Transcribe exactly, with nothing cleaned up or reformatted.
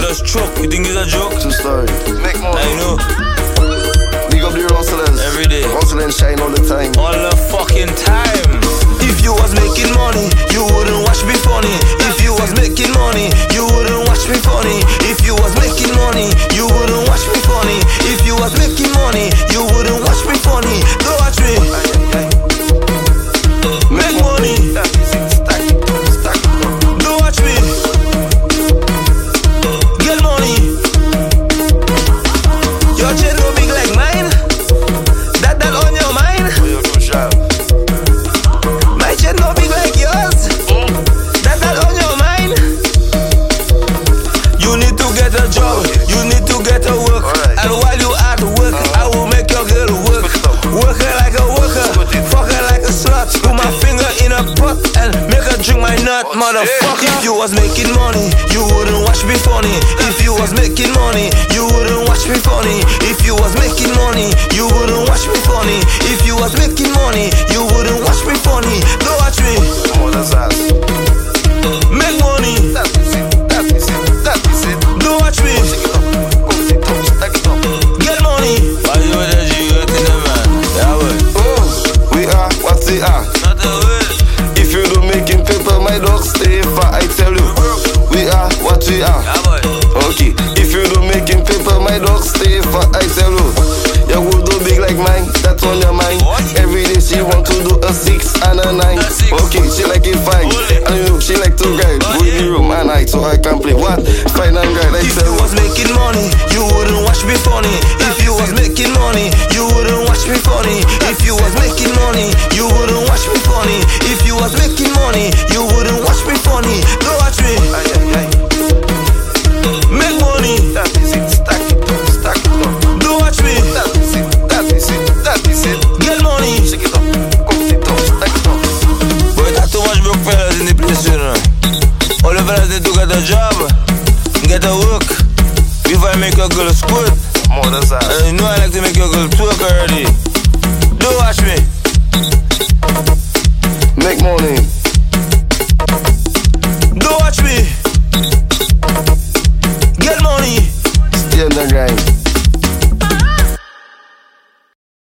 just choke. You think it's a joke? True story. Make more. I know. Big up the Rustlers. Every day. Hustling shine all the time. All the fucking time. If you was making money, you wouldn't watch me funny. If you was making money, you wouldn't watch me funny. If you was making money, you wouldn't watch me funny. If you was making money, you wouldn't watch me funny. Don't watch me. Make money. Don't watch me. Get money. Your chain go big like mine. That that on your mind. My chain no big like yours. That that on your mind. You need to get a job. You need to get a work. And while you at work, I will make your girl work. Work her like a worker. Fuck her like a slut. Put my finger in a pot and make her drink my nut, motherfucker. If you was making money, you wouldn't watch me funny. If you was making money, you wouldn't watch me funny. If you was making money, you wouldn't watch me funny. If you was making money, you wouldn't watch me funny. Don't watch me. Make money. Don't watch me. Get money. Why you with that G? You got in the man. Yeah, well. Oh, we are what we are. Not a word. If you do making paper, my dog stay far. I tell you, we are what we are. Yeah, boy. Okay, if you do making paper, my dog stay far. I tell you, your wood do big like mine. That's on your mind. Every day she want to do a six and a nine. Okay, she like it fine. And you know she like to ride. Go in the room and hide so I can play. What? Fine and right. I If tell you you. was making money, you wouldn't watch me funny. If you was making money, you wouldn't watch me funny. If you was making money, you wouldn't watch me funny. If you was making money, you wouldn't watch me funny. Don't watch me. Make money. Don't watch me. Get money. Boy, that's too much broke fellas in the place, you know. All the fellas need to get a job, get a work, before I make your girl squirt. And you know I like to make your girl twerk already. Don't watch me. Make money.